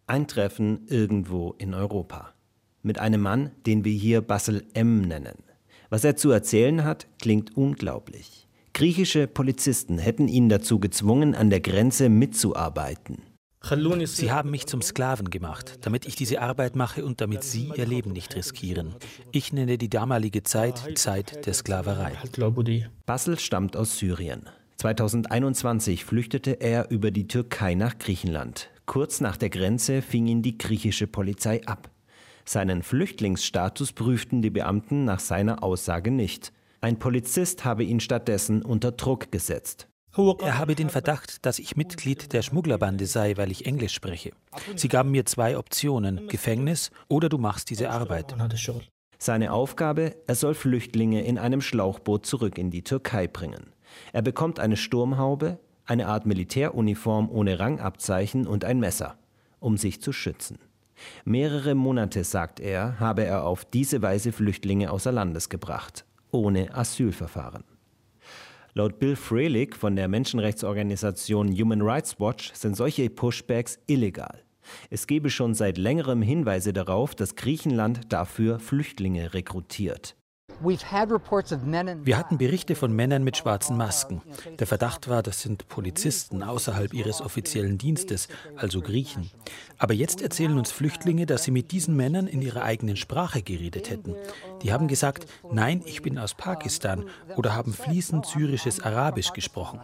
Ein Treffen irgendwo in Europa. Mit einem Mann, den wir hier Bassel M. nennen. Was er zu erzählen hat, klingt unglaublich. Griechische Polizisten hätten ihn dazu gezwungen, an der Grenze mitzuarbeiten. Sie haben mich zum Sklaven gemacht, damit ich diese Arbeit mache und damit Sie Ihr Leben nicht riskieren. Ich nenne die damalige Zeit die Zeit der Sklaverei. Bassel stammt aus Syrien. 2021 flüchtete er über die Türkei nach Griechenland. Kurz nach der Grenze fing ihn die griechische Polizei ab. Seinen Flüchtlingsstatus prüften die Beamten nach seiner Aussage nicht. Ein Polizist habe ihn stattdessen unter Druck gesetzt. Er habe den Verdacht, dass ich Mitglied der Schmugglerbande sei, weil ich Englisch spreche. Sie gaben mir 2 Optionen, Gefängnis oder du machst diese Arbeit. Seine Aufgabe, er soll Flüchtlinge in einem Schlauchboot zurück in die Türkei bringen. Er bekommt eine Sturmhaube, eine Art Militäruniform ohne Rangabzeichen und ein Messer, um sich zu schützen. Mehrere Monate, sagt er, habe er auf diese Weise Flüchtlinge außer Landes gebracht, ohne Asylverfahren. Laut Bill Frelick von der Menschenrechtsorganisation Human Rights Watch sind solche Pushbacks illegal. Es gebe schon seit längerem Hinweise darauf, dass Griechenland dafür Flüchtlinge rekrutiert. Wir hatten Berichte von Männern mit schwarzen Masken. Der Verdacht war, das sind Polizisten außerhalb ihres offiziellen Dienstes, also Griechen. Aber jetzt erzählen uns Flüchtlinge, dass sie mit diesen Männern in ihrer eigenen Sprache geredet hätten. Die haben gesagt, nein, ich bin aus Pakistan, oder haben fließend syrisches Arabisch gesprochen.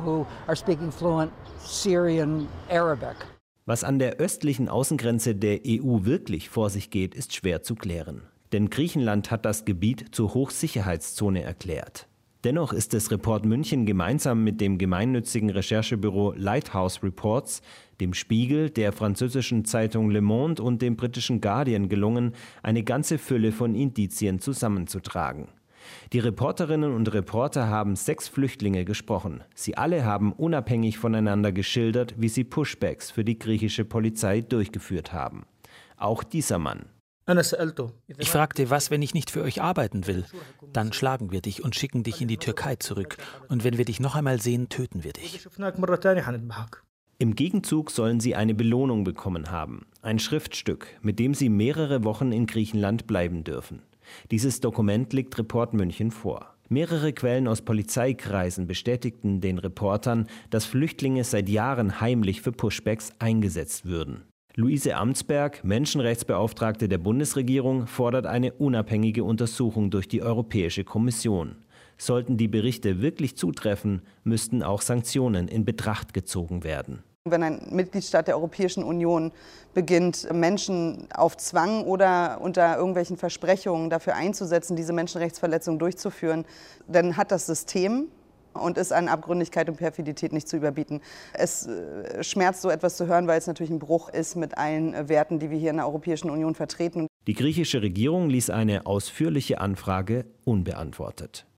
Was an der östlichen Außengrenze der EU wirklich vor sich geht, ist schwer zu klären. Denn Griechenland hat das Gebiet zur Hochsicherheitszone erklärt. Dennoch ist es Report München gemeinsam mit dem gemeinnützigen Recherchebüro Lighthouse Reports, dem Spiegel, der französischen Zeitung Le Monde und dem britischen Guardian gelungen, eine ganze Fülle von Indizien zusammenzutragen. Die Reporterinnen und Reporter haben 6 Flüchtlinge gesprochen. Sie alle haben unabhängig voneinander geschildert, wie sie Pushbacks für die griechische Polizei durchgeführt haben. Auch dieser Mann. Ich fragte, was, wenn ich nicht für euch arbeiten will? Dann schlagen wir dich und schicken dich in die Türkei zurück. Und wenn wir dich noch einmal sehen, töten wir dich. Im Gegenzug sollen sie eine Belohnung bekommen haben. Ein Schriftstück, mit dem sie mehrere Wochen in Griechenland bleiben dürfen. Dieses Dokument liegt Report München vor. Mehrere Quellen aus Polizeikreisen bestätigten den Reportern, dass Flüchtlinge seit Jahren heimlich für Pushbacks eingesetzt würden. Luise Amtsberg, Menschenrechtsbeauftragte der Bundesregierung, fordert eine unabhängige Untersuchung durch die Europäische Kommission. Sollten die Berichte wirklich zutreffen, müssten auch Sanktionen in Betracht gezogen werden. Wenn ein Mitgliedstaat der Europäischen Union beginnt, Menschen auf Zwang oder unter irgendwelchen Versprechungen dafür einzusetzen, diese Menschenrechtsverletzungen durchzuführen, dann hat das System und ist an Abgründigkeit und Perfidität nicht zu überbieten. Es schmerzt, so etwas zu hören, weil es natürlich ein Bruch ist mit allen Werten, die wir hier in der Europäischen Union vertreten. Die griechische Regierung ließ eine ausführliche Anfrage unbeantwortet.